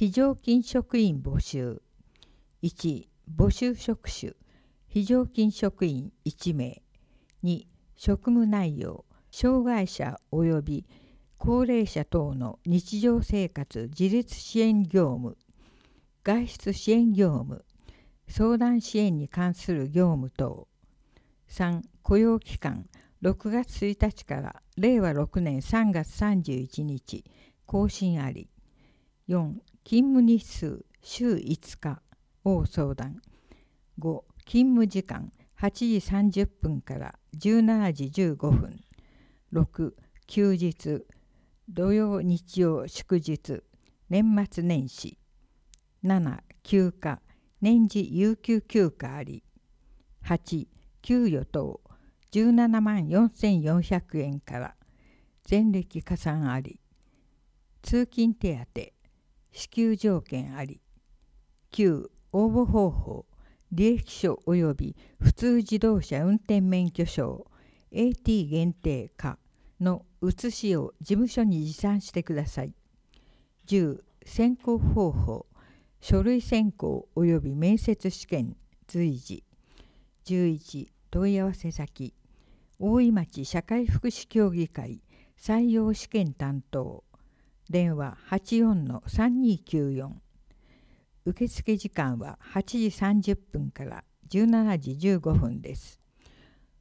非常勤職員募集。1、募集職種、非常勤職員1名。2、職務内容、障害者及び高齢者等の日常生活自立支援業務、外出支援業務、相談支援に関する業務等。3、雇用期間、6月1日から令和6年3月31日、更新あり。4、勤務日数、週5日を相談。5、勤務時間、8時30分から17時15分。6、休日、土曜日曜祝日、年末年始。7、休暇、年次有給休暇あり。8、給与等、17万4400円から前歴加算あり。通勤手当、支給条件あり。9、応募方法、履歴書及び普通自動車運転免許証 AT 限定可の写しを事務所に持参してください。10、選考方法、書類選考及び面接試験随時。11、問い合わせ先、大井町社会福祉協議会採用試験担当、電話 84-3294。受付時間は8時30分から17時15分です。